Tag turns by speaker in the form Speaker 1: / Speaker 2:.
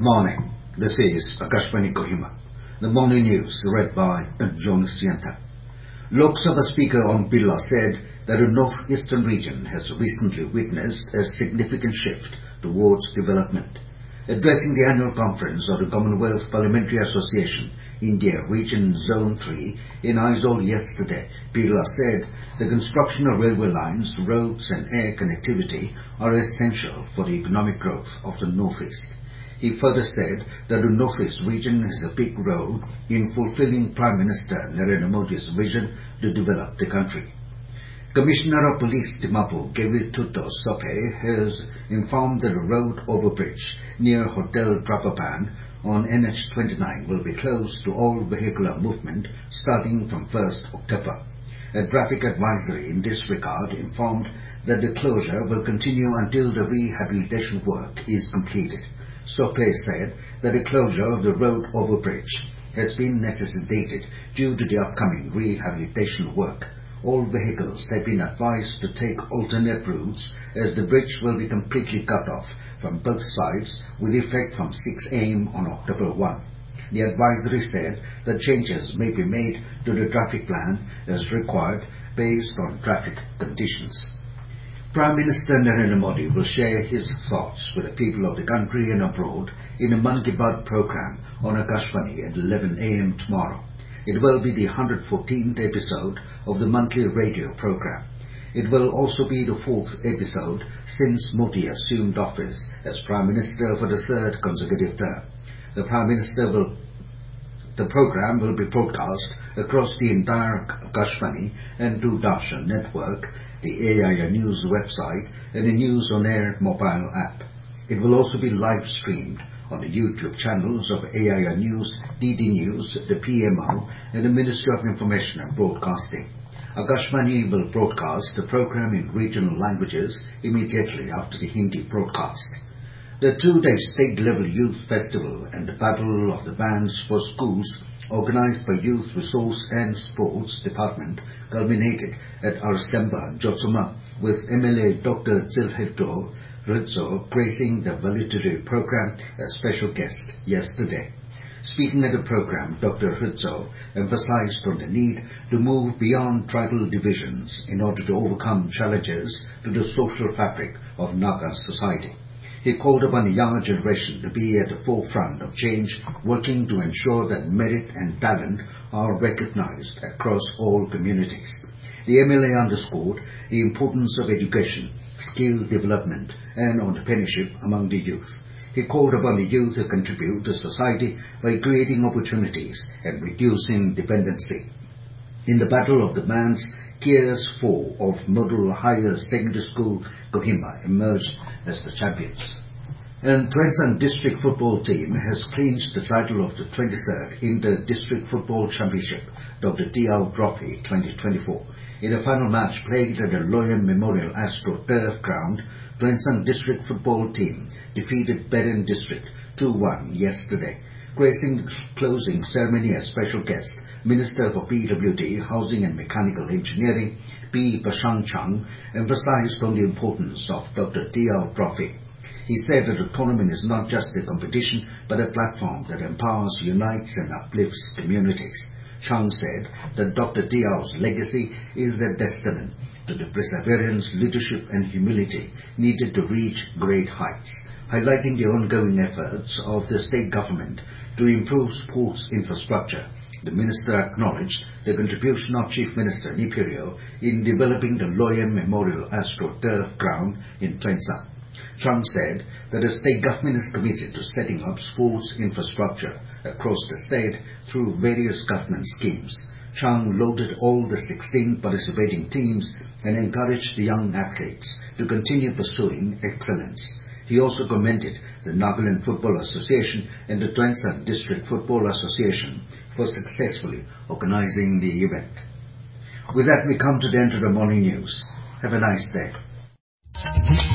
Speaker 1: morning. This is Akashvani Kohima. The morning news read by Jonas Yanta. Lok Sabha Speaker Om Birla said that the northeastern region has recently witnessed a significant shift towards development. Addressing the annual conference of the Commonwealth Parliamentary Association, India Region Zone 3 in Aizawl yesterday, Birla said the construction of railway lines, roads and air connectivity are essential for the economic growth of the northeast. He further said that the northeast region has a big role in fulfilling Prime Minister Narendra Modi's vision to develop the country. Commissioner of Police Dimapur, Gevituto Sope, has informed that the road overbridge near Hotel Drapapan on NH29 will be closed to all vehicular movement starting from 1st October. A traffic advisory in this regard informed that the closure will continue until the rehabilitation work is completed. Sope said that the closure of the road overbridge has been necessitated due to the upcoming rehabilitation work. All vehicles have been advised to take alternate routes as the bridge will be completely cut off from both sides with effect from 6 a.m. on October 1. The advisory said that changes may be made to the traffic plan as required based on traffic conditions. Prime Minister Narendra Modi will share his thoughts with the people of the country and abroad in a Mann Ki Baat program on Akashvani at 11 a.m. tomorrow. It will be the 114th episode of the monthly radio program. It will also be the 4th episode since Modi assumed office as Prime Minister for the 3rd consecutive term. The program will be broadcast across the entire Akashvani and Doordarshan network, the AIR News website and the News on Air mobile app. It will also be live streamed on the YouTube channels of AIR News, DD News, the PMO and the Ministry of Information and Broadcasting. Akashvani will broadcast the program in regional languages immediately after the Hindi broadcast. The 2-day state-level youth festival and the Battle of the Bands for Schools organized by Youth Resource and Sports Department culminated at Arsemba, Jotsuma, with MLA Dr. Zilhedro Rizzo gracing the valedictory program as special guest yesterday. Speaking at the program, Dr. Rizzo emphasized on the need to move beyond tribal divisions in order to overcome challenges to the social fabric of Naga society. He called upon the younger generation to be at the forefront of change, working to ensure that merit and talent are recognized across all communities. The MLA underscored the importance of education, skill development and entrepreneurship among the youth. He called upon the youth to contribute to society by creating opportunities and reducing dependency. In the Battle of the Bands, Tiers 4 of Model Higher Secondary School, Kohima, emerged as the champions. And Tuensang District Football Team has clinched the title of the 23rd Inter-District Football Championship, Dr. Diao Trophy 2024. In a final match played at the Loyam Memorial Astro Turf Ground, Tuensang District Football Team defeated Beren District 2-1 yesterday. Gracing the closing ceremony as special guest, Minister for PWD, Housing and Mechanical Engineering, P. Bashang Chang, emphasized on the importance of Dr. Diao Trophy. He said that the tournament is not just a competition, but a platform that empowers, unites and uplifts communities. Chang said that Dr. Diao's legacy is a testament to the perseverance, leadership and humility needed to reach great heights, highlighting the ongoing efforts of the state government to improve sports infrastructure. The minister acknowledged the contribution of Chief Minister Nipirio in developing the Loyam Memorial Astro Turf Ground in Tuensang. Chang said that the state government is committed to setting up sports infrastructure across the state through various government schemes. Chang lauded all the 16 participating teams and encouraged the young athletes to continue pursuing excellence. He also commended the Nagaland Football Association and the Tuensang District Football Association for successfully organizing the event. With that, we come to the end of the morning news. Have a nice day.